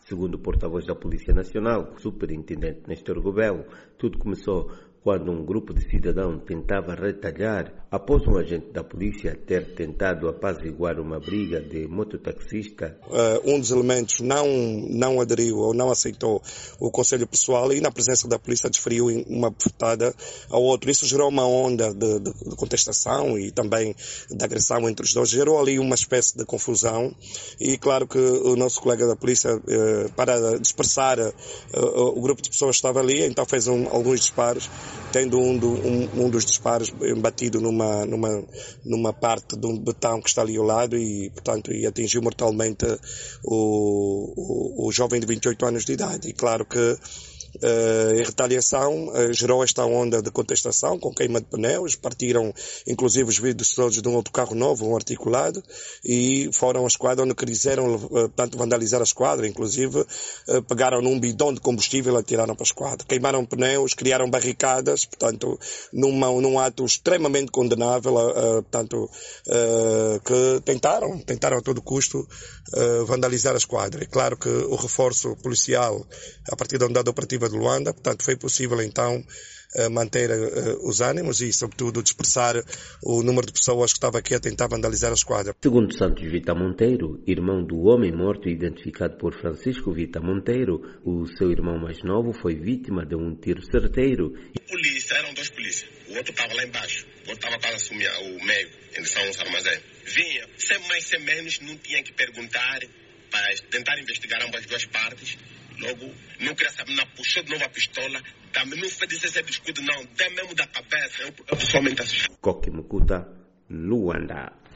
Segundo o porta-voz da Polícia Nacional, o superintendente Nestor Gobel, tudo começou quando um grupo de cidadãos tentava retalhar após um agente da polícia ter tentado apaziguar uma briga de mototaxista. Um dos elementos não aderiu ou não aceitou o conselho pessoal e na presença da polícia desferiu uma bofetada ao outro. Isso gerou uma onda de contestação e também de agressão entre os dois. Gerou ali uma espécie de confusão e claro que o nosso colega da polícia, para dispersar o grupo de pessoas que estava ali, então fez alguns disparos, tendo um dos disparos batido numa parte de um betão que está ali ao lado e, portanto, atingiu mortalmente o jovem de 28 anos de idade. E claro que em retaliação gerou esta onda de contestação com queima de pneus, partiram inclusive os vidros todos de um outro carro novo, um articulado, e foram à esquadra onde quiseram, portanto, vandalizar a esquadra, inclusive pegaram num bidão de combustível e atiraram para a esquadra. Queimaram pneus, criaram barricadas, portanto, num ato extremamente condenável, portanto, que tentaram a todo custo vandalizar a esquadra. É claro que o reforço policial, a partir da unidade operativa de Luanda, portanto, foi possível então manter os ânimos e, sobretudo, dispersar o número de pessoas que estava aqui a tentar vandalizar a esquadra. Segundo Santos Vita Monteiro, irmão do homem morto identificado por Francisco Vita Monteiro, o seu irmão mais novo foi vítima de um tiro certeiro. Eram dois polícias. O outro estava lá embaixo. O outro estava para assumir o meio, em direção aos armazéns. Vinha, sem mais, sem menos, não tinha que perguntar, para tentar investigar ambas as duas partes. Logo, não queria saber, não puxou de novo a pistola, também não fez esse escudo, não, deu mesmo da cabeça, eu pessoalmente assisti. Koki Mukuta, Luanda.